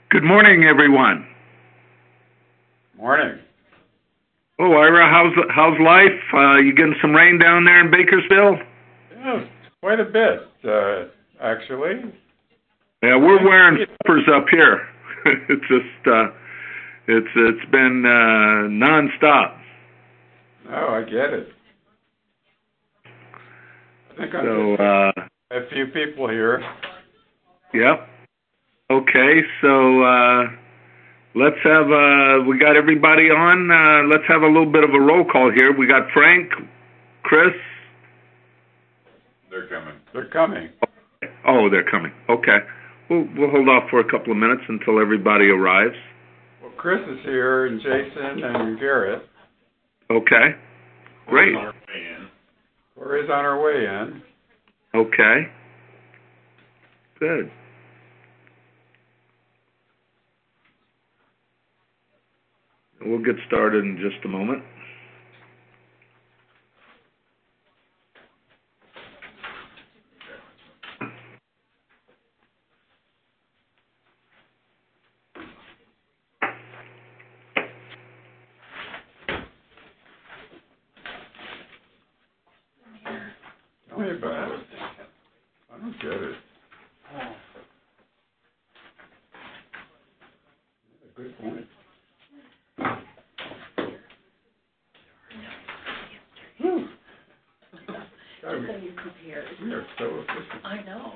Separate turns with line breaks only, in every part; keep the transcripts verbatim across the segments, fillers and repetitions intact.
Good morning, everyone.
Morning.
Oh, Ira, how's how's life? Uh, you getting some rain down there in Bakersfield?
Yeah, quite a bit, uh, actually.
Yeah, we're wearing flippers up here. It's just uh, it's it's been uh, nonstop.
Oh, I get it. I think I'm
So,
just
uh,
a few people here.
yep. Okay, so uh, let's have uh, we got everybody on. Uh, let's have a little bit of a roll call here. We got Frank, Chris.
They're coming.
They're coming.
Oh, they're coming. Okay, we'll we'll hold off for a couple of minutes until everybody arrives.
Well, Chris is here, and Jason, and Garrett.
Okay, great.
We're on our way in.
Corey's on our way in.
Okay, good. We'll get started in just a moment.
Tell me about it. I don't get it. That's a good point. Whew. God,
Just so you prepared.
we are so efficient.
I know.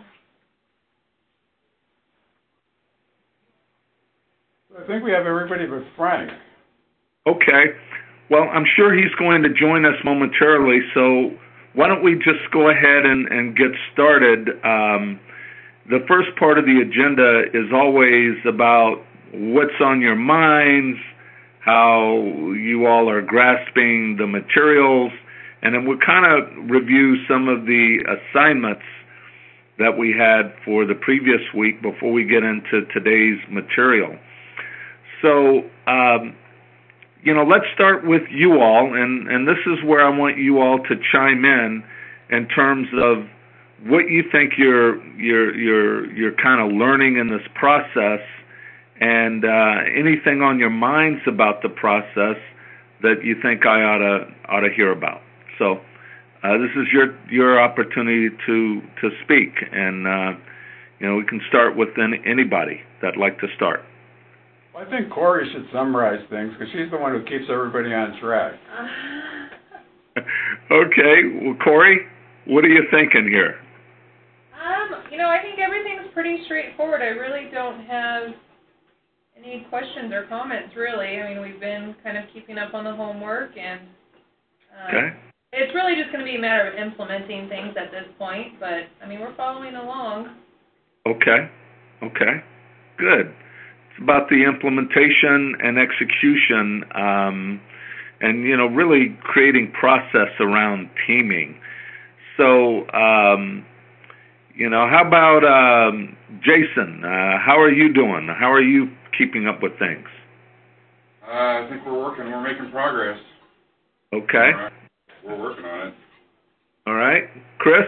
I think we have everybody but Frank.
Okay. Well, I'm sure he's going to join us momentarily, so why don't we just go ahead and, and get started. Um, the first part of the agenda is always about what's on your minds, how you all are grasping the materials, and then we'll kind of review some of the assignments that we had for the previous week before we get into today's material. So, um, you know, let's start with you all, and, and this is where I want you all to chime in in terms of what you think you're you're you're you're kind of learning in this process, and uh, anything on your minds about the process that you think I ought to ought to hear about. So, uh, this is your your opportunity to to speak, and uh, you know, we can start with any, anybody that'd like to start.
I think Corey should summarize things because she's the one who keeps everybody on track.
Okay, well, Corey, what are you thinking here?
Um, you know, I think everything's pretty straightforward. I really don't have any questions or comments, really. I mean, we've been kind of keeping up on the homework, and uh,
Okay.
it's really just going to be a matter of implementing things at this point, but, I mean, we're following along.
Okay. Okay. Good. It's about the implementation and execution, um, and you know, really creating process around teaming. So, um, you know, how about um, Jason? Uh, how are you doing? How are you keeping up with things?
Uh, I think we're working. We're making progress.
Okay.
All right. We're working on it.
All right, Chris.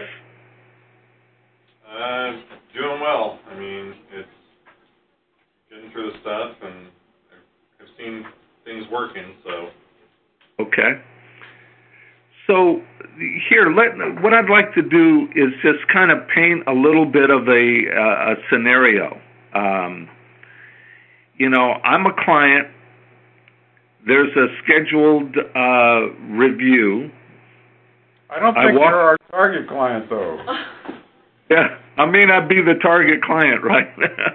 Uh, doing well. I mean, it's getting through the stuff, and I've seen things working, so.
Okay. So here, let, what I'd like to do is just kind of paint a little bit of a, uh, a scenario. Um, you know, I'm a client. There's a scheduled uh, review.
I don't
I
think
walk-
you're our target client, though.
Yeah, I may not be the target client, right?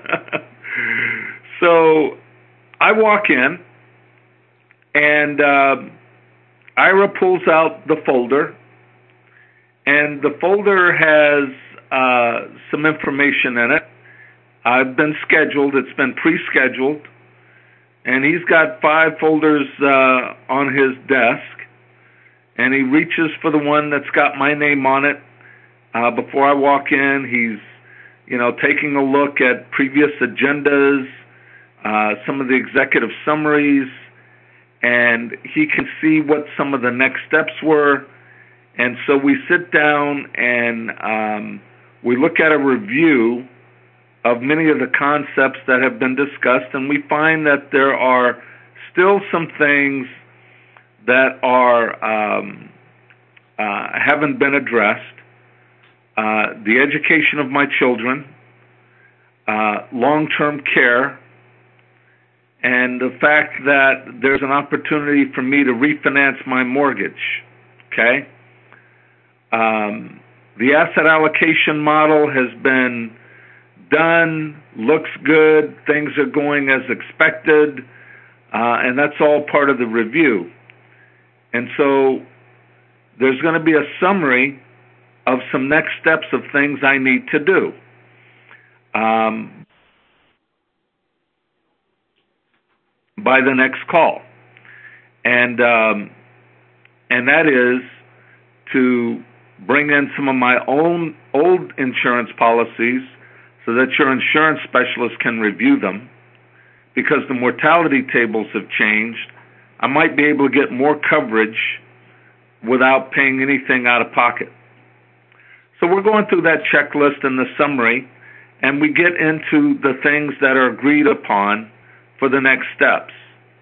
So I walk in, and uh, Ira pulls out the folder, and the folder has uh, some information in it. I've been scheduled. It's been pre-scheduled, and he's got five folders uh, on his desk, and he reaches for the one that's got my name on it. Uh, before I walk in, he's, you know, taking a look at previous agendas, uh, some of the executive summaries, and he can see what some of the next steps were. And so we sit down and um, we look at a review of many of the concepts that have been discussed, and we find that there are still some things that are um, uh, haven't been addressed. Uh, the education of my children, uh, long-term care, and the fact that there's an opportunity for me to refinance my mortgage, okay? Um, the asset allocation model has been done, looks good, things are going as expected, uh, and that's all part of the review. And so there's going to be a summary of some next steps of things I need to do. Um, by the next call. And um, and that is to bring in some of my own old insurance policies so that your insurance specialist can review them. Because the mortality tables have changed, I might be able to get more coverage without paying anything out of pocket. So we're going through that checklist and the summary, and we get into the things that are agreed upon for the next steps.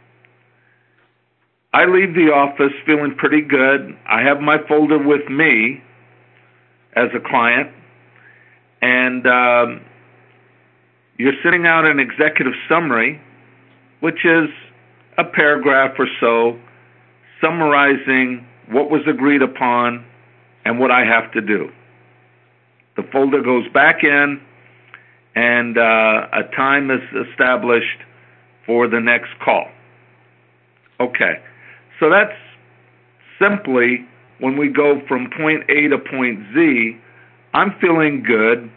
I leave the office feeling pretty good. I have my folder with me as a client, and um, you're sitting out an executive summary, which is a paragraph or so summarizing what was agreed upon and what I have to do. The folder goes back in, and uh, a time is established for the next call. Okay, so that's simply when we go from point A to point Z. I'm feeling good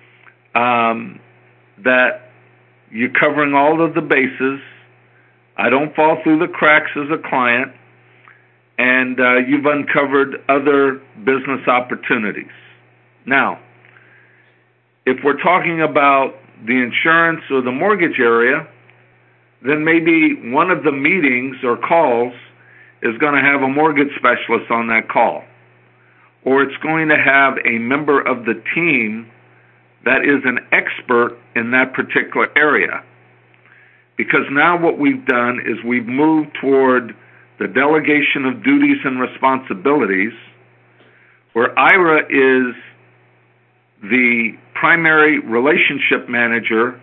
um, that you're covering all of the bases. I don't fall through the cracks as a client, and uh, you've uncovered other business opportunities. Now, if we're talking about the insurance or the mortgage area, then maybe one of the meetings or calls is going to have a mortgage specialist on that call. Or it's going to have a member of the team that is an expert in that particular area. Because now what we've done is we've moved toward the delegation of duties and responsibilities, where Ira is the primary relationship manager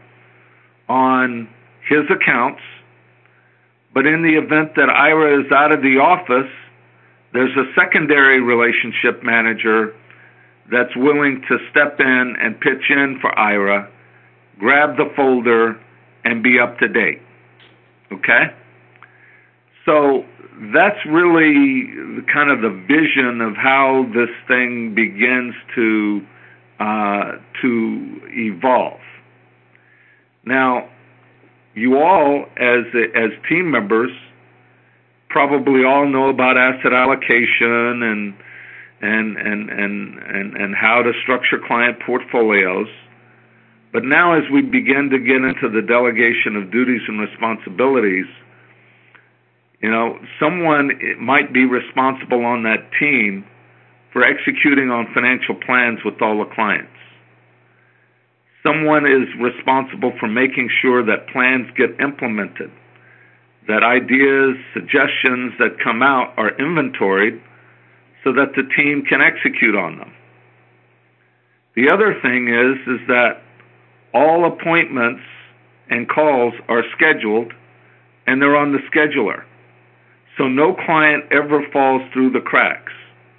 on his accounts, but in the event that Ira is out of the office, there's a secondary relationship manager that's willing to step in and pitch in for Ira, grab the folder, and be up to date. Okay? So that's really kind of the vision of how this thing begins to uh, to evolve. Now, you all, as as team members, probably all know about asset allocation and and and and and, and how to structure client portfolios. But now, as we begin to get into the delegation of duties and responsibilities, you know, someone might be responsible on that team for executing on financial plans with all the clients. Someone is responsible for making sure that plans get implemented, that ideas, suggestions that come out are inventoried so that the team can execute on them. The other thing is, is that all appointments and calls are scheduled, and they're on the scheduler. So no client ever falls through the cracks.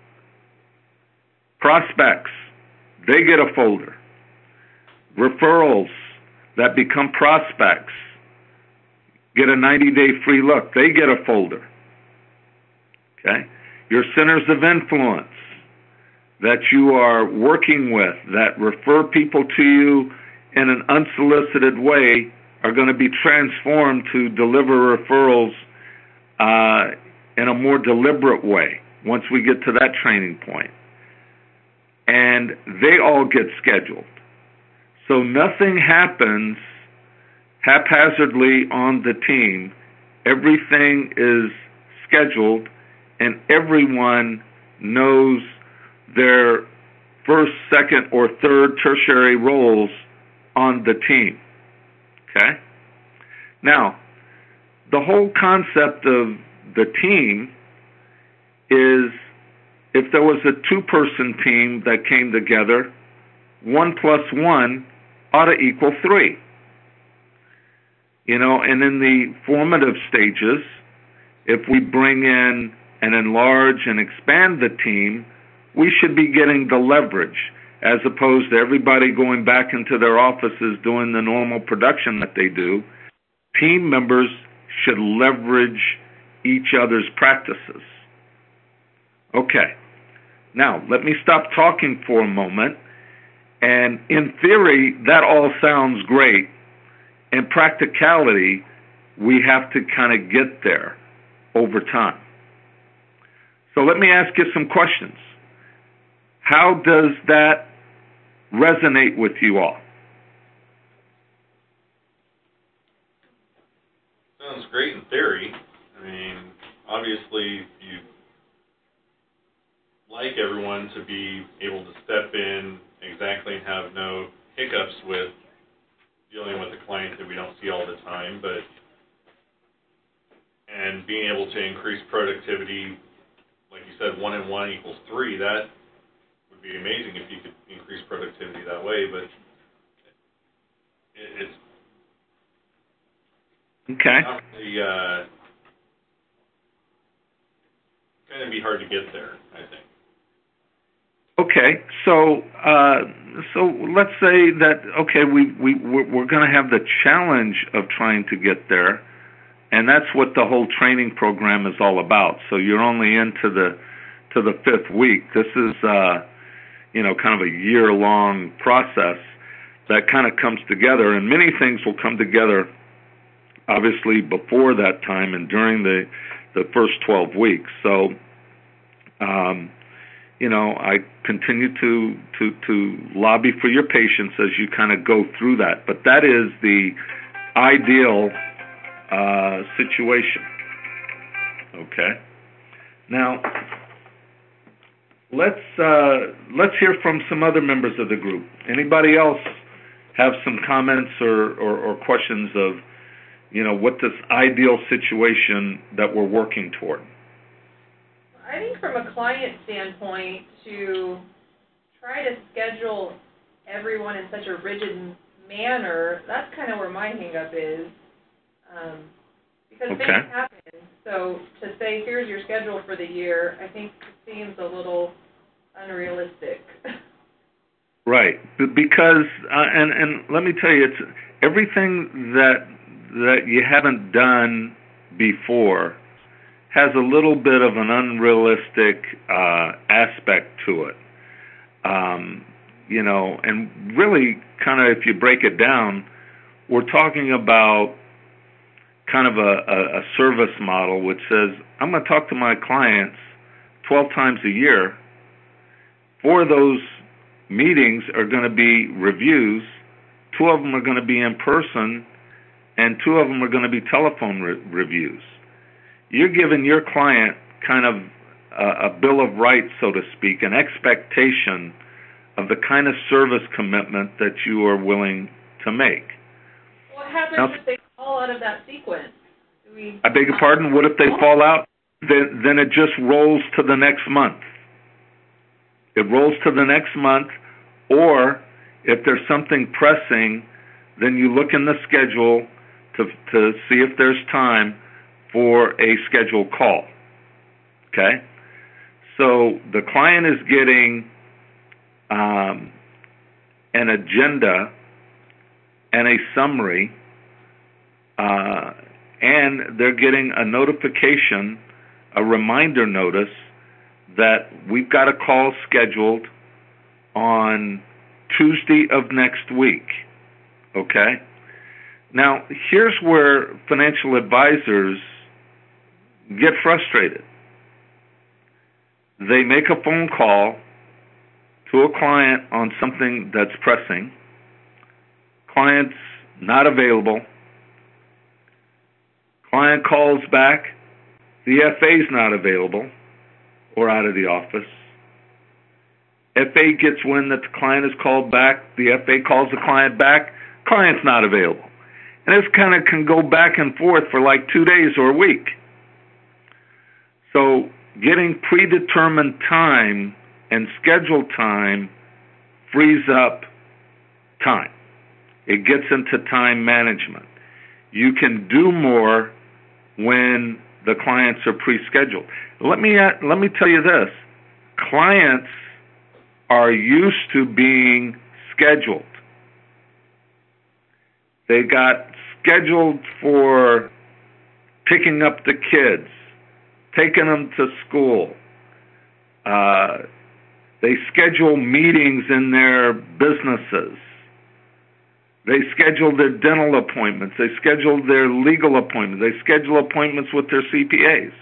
Prospects, they get a folder. Referrals that become prospects get a ninety-day free look. They get a folder. Okay? Your centers of influence that you are working with that refer people to you in an unsolicited way are going to be transformed to deliver referrals uh, in a more deliberate way once we get to that training point. And they all get scheduled. So nothing happens haphazardly on the team. Everything is scheduled, and everyone knows their first, second, or third tertiary roles on on the team. Okay? Now, the whole concept of the team is if there was a two-person team that came together, one plus one ought to equal three. You know, and in the formative stages, if we bring in and enlarge and expand the team, we should be getting the leverage as opposed to everybody going back into their offices doing the normal production that they do. Team members should leverage each other's practices. Okay. Now, let me stop talking for a moment. And in theory, that all sounds great. In practicality, we have to kind of get there over time. So let me ask you some questions. How does that resonate with you all?
Sounds great in theory. I mean, obviously, you like everyone to be able to step in exactly and have no hiccups with dealing with a client that we don't see all the time, but and being able to increase productivity, like you said, one and one equals three. That would be amazing if you could increase productivity that way, but it, it's
okay.
Not really, uh, going to be hard to get there, I think.
Okay, so uh, so let's say that okay, we we we're, we're going to have the challenge of trying to get there, and that's what the whole training program is all about. So you're only into the to the fifth week. This is uh, you know kind of a year long process that kind of comes together, and many things will come together, obviously before that time and during the the first twelve weeks. So. Um, You know, I continue to, to, to lobby for your patience as you kind of go through that. But that is the ideal uh, situation. Okay. Now, let's uh, let's hear from some other members of the group. Anybody else have some comments or, or, or questions of, you know, what this ideal situation that we're working toward?
I think from a client standpoint, to try to schedule everyone in such a rigid manner, that's kind of where my hang-up is. Um, because
okay.
things happen. So to say, here's your schedule for the year, I think seems a little unrealistic.
Right. Because, uh, and, and let me tell you, it's everything that that you haven't done before has a little bit of an unrealistic uh, aspect to it. Um, you know, and really kind of if you break it down, we're talking about kind of a, a, a service model which says, I'm going to talk to my clients twelve times a year. Four of those meetings are going to be reviews. Two of them are going to be in person, and two of them are going to be telephone re- reviews. You're giving your client kind of a, a bill of rights, so to speak, an expectation of the kind of service commitment that you are willing to make.
What happens
now,
if they fall out of that sequence? Do we...
I beg your pardon? What if they fall out? Then, then it just rolls to the next month. It rolls to the next month, or if there's something pressing, then you look in the schedule to to see if there's time for a scheduled call. Okay? So the client is getting um, an agenda and a summary, uh, and they're getting a notification, a reminder notice that we've got a call scheduled on Tuesday of next week. Okay? Now, here's where financial advisors get frustrated. They make a phone call to a client on something that's pressing. Client's not available. Client calls back. The F A's not available or out of the office. F A gets wind that the client is called back. The F A calls the client back. client's not available. And this kind of can go back and forth for like two days or a week. So getting predetermined time and scheduled time frees up time. It gets into time management. You can do more when the clients are pre-scheduled. Let me let me tell you this. Clients are used to being scheduled. They got scheduled for picking up the kids, taking them to school. Uh, they schedule meetings in their businesses. They schedule their dental appointments. They schedule their legal appointments. They schedule appointments with their C P As.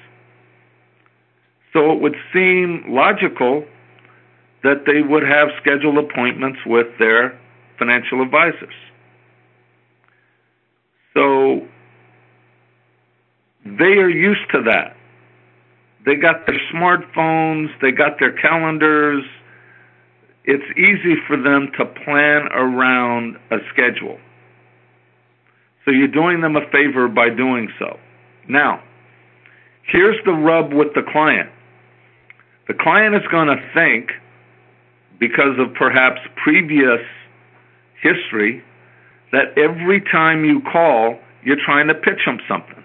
So it would seem logical that they would have scheduled appointments with their financial advisors. So they are used to that. They got their smartphones, they got their calendars. It's easy for them to plan around a schedule. So you're doing them a favor by doing so. Now, here's the rub with the client. The client is going to think, because of perhaps previous history, that every time you call, you're trying to pitch them something.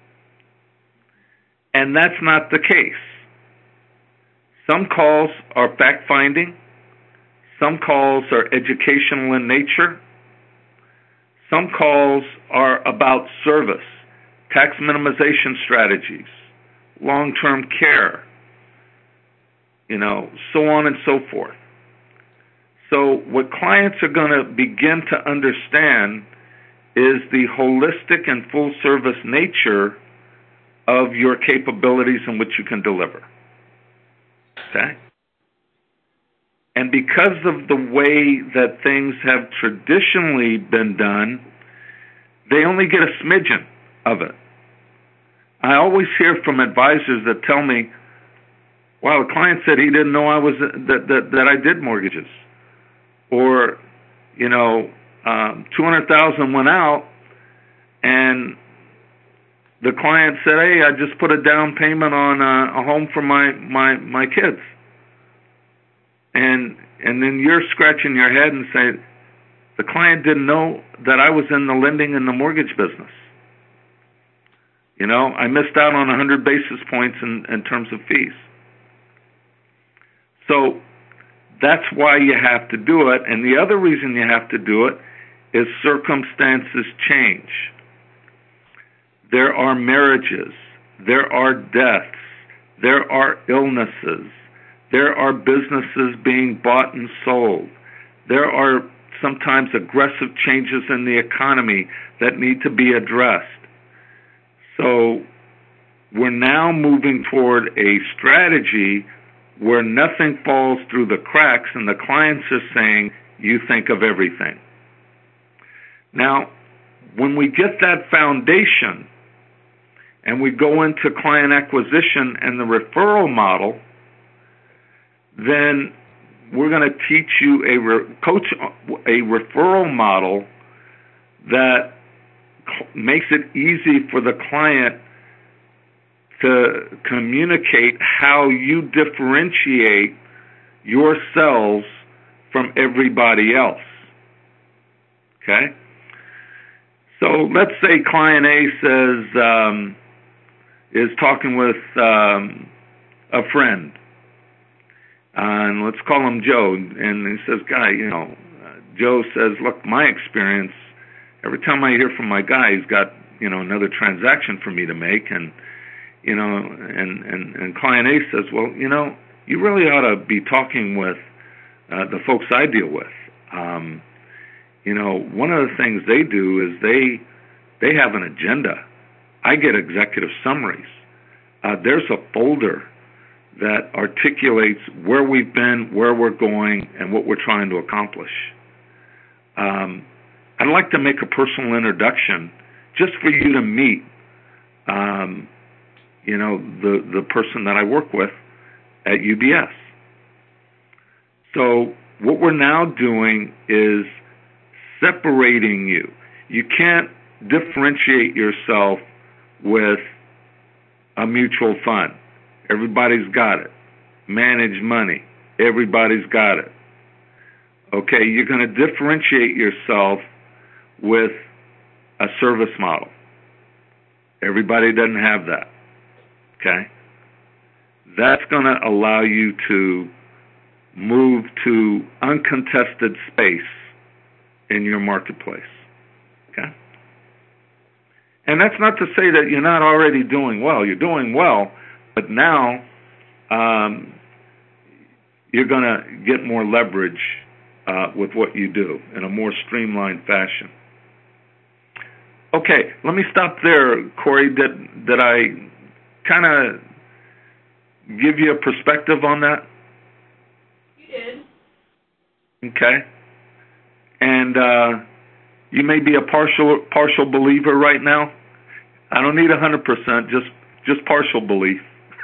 And that's not the case. Some calls are fact-finding. Some calls are educational in nature. Some calls are about service, tax minimization strategies, long-term care, you know, so on and so forth. So what clients are going to begin to understand is the holistic and full-service nature of your capabilities and what you can deliver. Okay? And because of the way that things have traditionally been done, they only get a smidgen of it. I always hear from advisors that tell me, wow, a client said he didn't know I was that that, that I did mortgages. Or, you know, um, two hundred thousand dollars went out, and the client said, hey, I just put a down payment on a, a home for my, my, my kids. And and then you're scratching your head and saying, the client didn't know that I was in the lending and the mortgage business. You know, I missed out on one hundred basis points in, in terms of fees. So that's why you have to do it. And the other reason you have to do it is circumstances change. There are marriages. There are deaths. There are illnesses. There are businesses being bought and sold. There are sometimes aggressive changes in the economy that need to be addressed. So we're now moving toward a strategy where nothing falls through the cracks and the clients are saying, you think of everything. Now, when we get that foundation and we go into client acquisition and the referral model, then we're going to teach you a re- coach a referral model that makes it easy for the client to communicate how you differentiate yourselves from everybody else. Okay? So let's say client A says, um, is talking with um, a friend. Uh, and let's call him Joe. And he says, guy, you know, uh, Joe says, look, my experience, every time I hear from my guy, he's got, you know, another transaction for me to make. And, you know, and, and, and client A says, well, you know, you really ought to be talking with uh, the folks I deal with. Um, you know, one of the things they do is they they have an agenda. I get executive summaries. Uh, there's a folder that articulates where we've been, where we're going, and what we're trying to accomplish. Um, I'd like to make a personal introduction just for you to meet, um, you know, the, the person that I work with at U B S. So what we're now doing is separating you. You can't differentiate yourself with a mutual fund. Everybody's got it. Managed money. Everybody's got it. Okay, you're going to differentiate yourself with a service model. Everybody doesn't have that. Okay? That's going to allow you to move to uncontested space in your marketplace. Okay? And that's not to say that you're not already doing well. You're doing well, but now um, you're going to get more leverage uh, with what you do in a more streamlined fashion. Okay, let me stop there, Corey. Did, did I kind of give you a perspective on that?
You did.
Okay. And uh, you may be a partial partial believer right now. I don't need one hundred percent, just just partial belief.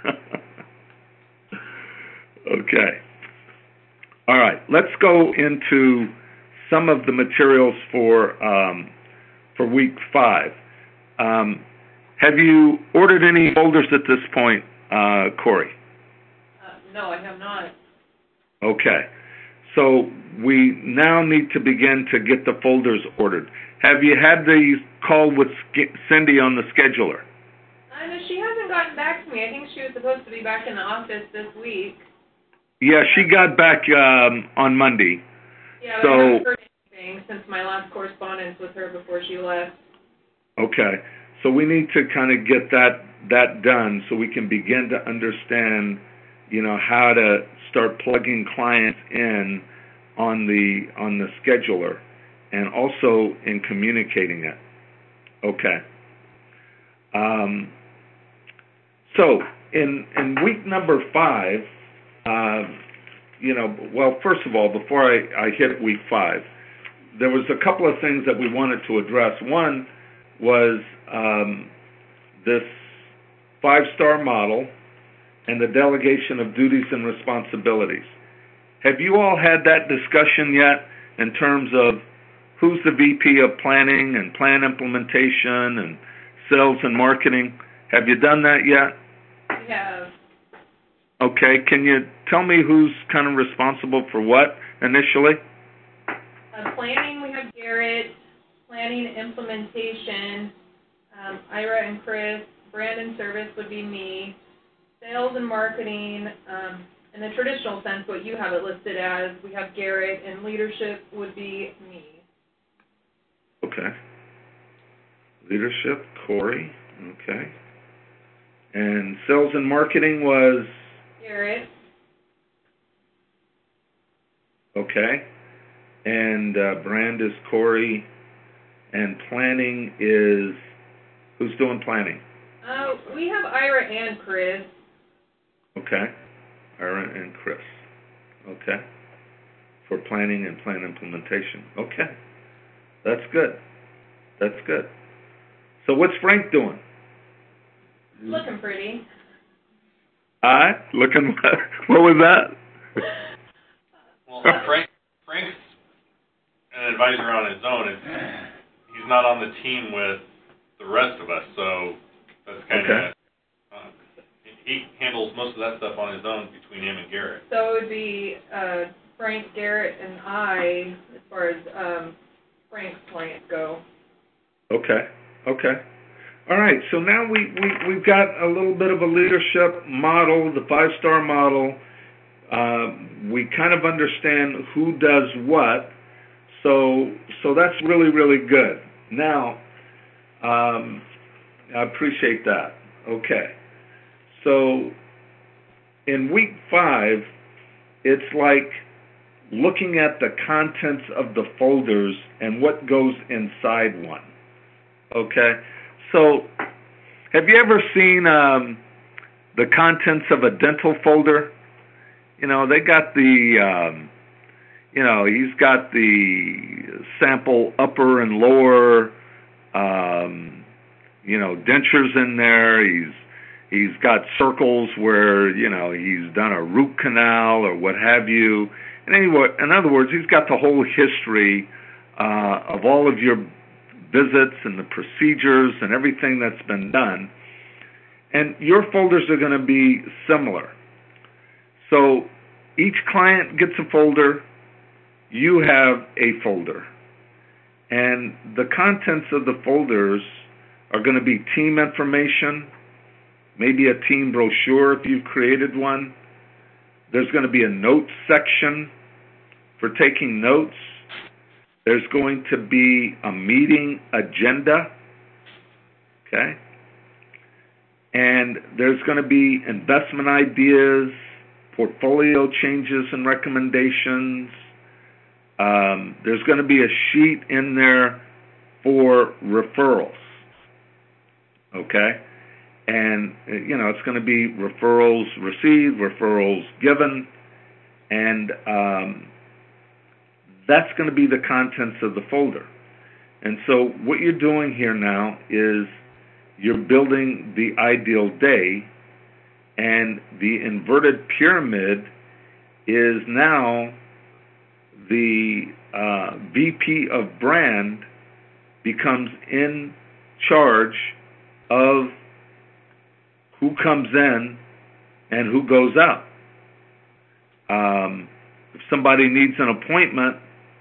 Okay. All right, let's go into some of the materials for um, for week five. Um, have you ordered any folders at this point, uh, Corey?
Uh, no, I have not.
Okay. So we now need to begin to get the folders ordered. Have you had the call with Cindy on the scheduler?
I know she hasn't gotten back to me. I think she was supposed to be back in the office this week.
Yeah, she got back um, on Monday.
Yeah, but
so,
I haven't heard anything since my last correspondence with her before she left.
Okay. So we need to kind of get that that done so we can begin to understand, you know, how to start plugging clients in on the on the scheduler and also in communicating it. Okay. Um, so in in week number five, uh, you know, well, first of all, before I, I hit week five, there was a couple of things that we wanted to address. One was um, this five-star model and the delegation of duties and responsibilities. Have you all had that discussion yet in terms of who's the V P of planning and plan implementation and sales and marketing? Have you done that yet?
We have.
Okay, can you tell me who's kind of responsible for what initially?
Uh, planning, we have Garrett. Planning, implementation, um, Ira and Chris. Brand and service would be me. Sales and marketing, um, in the traditional sense, what you have it listed as, we have Garrett, and leadership would be me.
Okay. Leadership, Corey. Okay. And sales and marketing was?
Garrett.
Okay. And uh, brand is Corey. And planning is, who's doing planning?
Uh, we have Ira and Chris.
Okay. Ira and Chris. Okay. For planning and plan implementation. Okay. That's good. That's good. So what's Frank doing?
Looking pretty.
I looking. What was that?
Well, Frank Frank's an advisor on his own. It's, he's not on the team with the rest of us, so that's kind of.
Okay.
Uh, he handles most of that stuff on his own between him and Garrett.
So it would be uh, Frank, Garrett, and I as far as um, Frank's clients go.
Okay. Okay. All right. So now we, we, we've got a little bit of a leadership model, the five-star model. Uh, we kind of understand who does what. So so that's really, really good. Now, um, I appreciate that. Okay. So in week five, it's like looking at the contents of the folders and what goes inside one. Okay? So have you ever seen um, the contents of a dental folder? You know, they got the, um, you know, he's got the sample upper and lower, um, you know, dentures in there. He's he's got circles where, you know, he's done a root canal or what have you. And anyway, in other words, he's got the whole history uh, of all of your visits and the procedures and everything that's been done. And your folders are going to be similar. So each client gets a folder. You have a folder. And the contents of the folders are going to be team information, maybe a team brochure if you've created one. There's going to be a notes section for taking notes. There's going to be a meeting agenda, okay? And there's going to be investment ideas, portfolio changes and recommendations. Um, there's going to be a sheet in there for referrals, okay? And, you know, it's going to be referrals received, referrals given, and um, that's going to be the contents of the folder. And so what you're doing here now is you're building the ideal day, and the inverted pyramid is now the uh, V P of brand becomes in charge of who comes in and who goes out. Um, if somebody needs an appointment,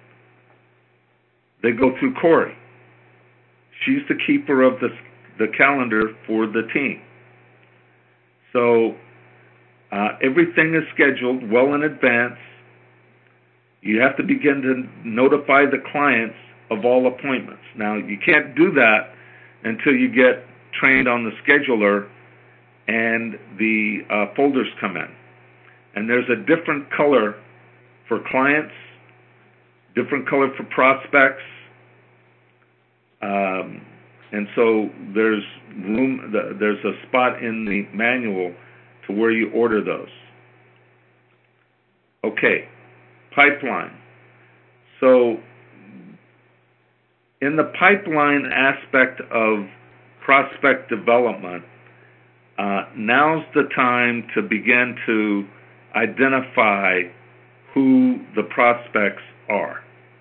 they go through Corey. She's the keeper of the, the calendar for the team. So uh, everything is scheduled well in advance. You have to begin to notify the clients of all appointments. Now, you can't do that until you get trained on the scheduler and the uh, folders come in. And there's a different color for clients, different color for prospects. Um, and so there's room, there's a spot in the manual to where you order those. Okay, pipeline. So in the pipeline aspect of prospect development, uh, now's the time to begin to identify who the prospects are.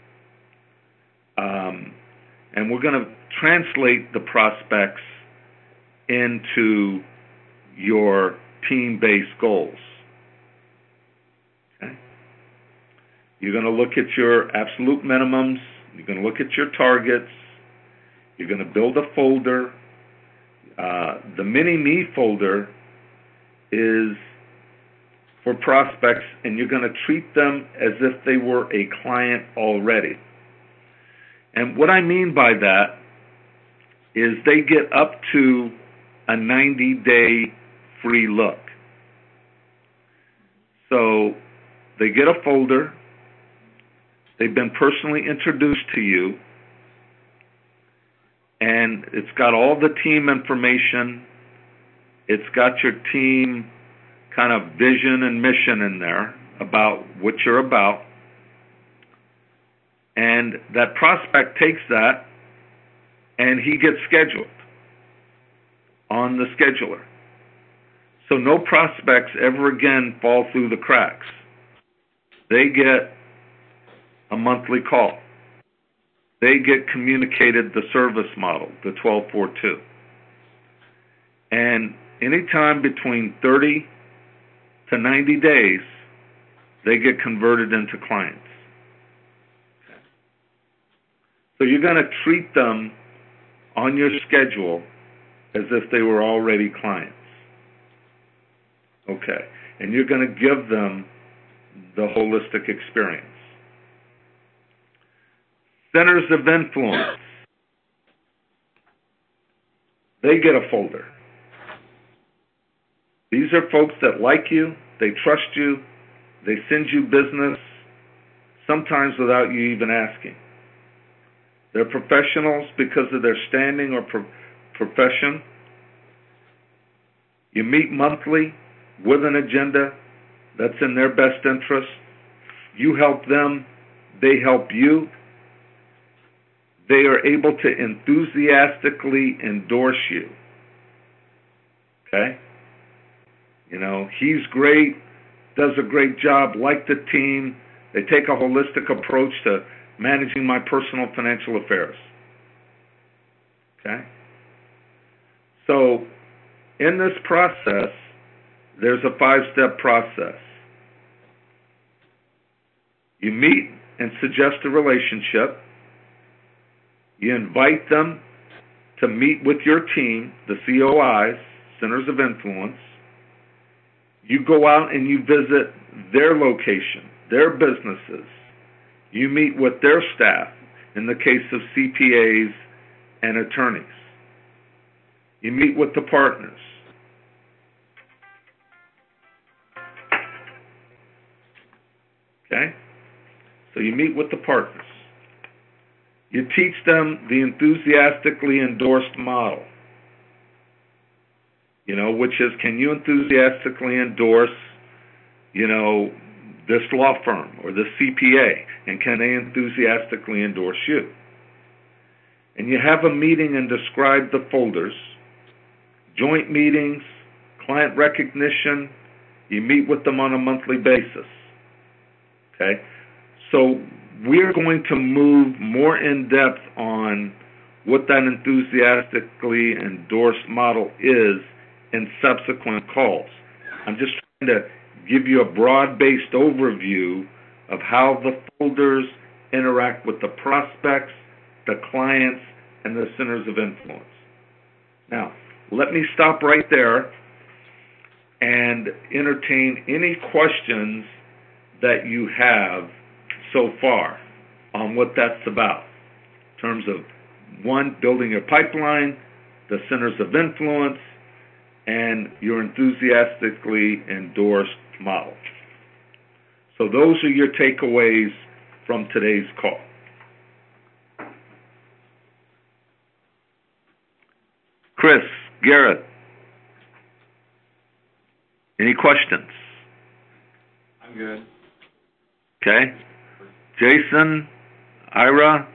Um, and we're going to translate the prospects into your team-based goals. Okay? You're going to look at your absolute minimums. You're going to look at your targets. You're going to build a folder. Uh, the Mini-Me folder is for prospects, and you're going to treat them as if they were a client already. And what I mean by that is they get up to a ninety-day free look. So they get a folder. They've been personally introduced to you, and it's got all the team information. It's got your team kind of vision and mission in there about what you're about. And that prospect takes that, and he gets scheduled on the scheduler. So no prospects ever again fall through the cracks. They get a monthly call. They get communicated the service model, the twelve four two. And anytime between thirty to ninety days, they get converted into clients. So you're going to treat them on your schedule as if they were already clients. Okay. And you're going to give them the holistic experience. Centers of influence. They get a folder. These are folks that like you, they trust you, they send you business, sometimes without you even asking. They're professionals because of their standing or pro- profession. You meet monthly with an agenda that's in their best interest. You help them, they help you. They are able to enthusiastically endorse you. Okay? You know, he's great, does a great job, like the team. They take a holistic approach to managing my personal financial affairs. Okay? So, in this process, there's a five-step process. You meet and suggest a relationship. You invite them to meet with your team, the C O Is, Centers of Influence. You go out and you visit their location, their businesses. You meet with their staff, in the case of C P As and attorneys. You meet with the partners. Okay? So you meet with the partners. You teach them the enthusiastically endorsed model. You know, which is, can you enthusiastically endorse, you know, this law firm or this C P A, and can they enthusiastically endorse you? And you have a meeting and describe the folders, joint meetings, client recognition. You meet with them on a monthly basis. Okay? So we're going to move more in depth on what that enthusiastically endorsed model is in subsequent calls. I'm just trying to give you a broad-based overview of how the folders interact with the prospects, the clients, and the centers of influence. Now, let me stop right there and entertain any questions that you have so far on what that's about in terms of, one, building your pipeline, the centers of influence, and your enthusiastically endorsed model. So those are your takeaways from today's call. Chris, Garrett, any questions?
I'm good.
Okay. Jason, Ira?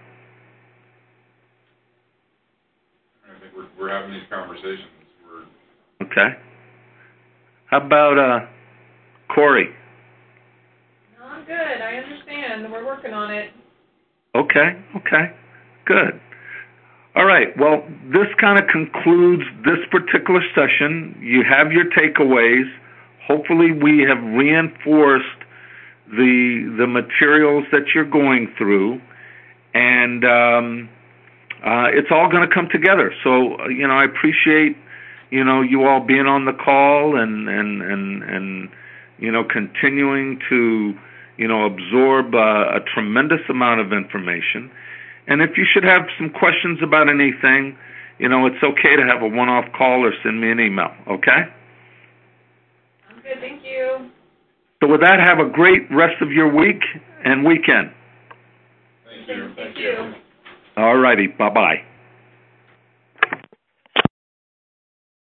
I think we're, we're having these conversations. We're...
Okay. How about uh, Corey?
No, I'm good. I understand. We're working on it.
Okay, okay. Good. All right. Well, this kind of concludes this particular session. You have your takeaways. Hopefully we have reinforced the the materials that you're going through, and um, uh, it's all going to come together. So, you know, I appreciate, you know, you all being on the call and, and, and, and you know, continuing to, you know, absorb uh, a tremendous amount of information. And if you should have some questions about anything, you know, it's okay to have a one-off call or send me an email, okay?
I'm good, thank you.
So with that, have a great rest of your week and weekend.
Thank you.
Thank you.
All righty, bye-bye.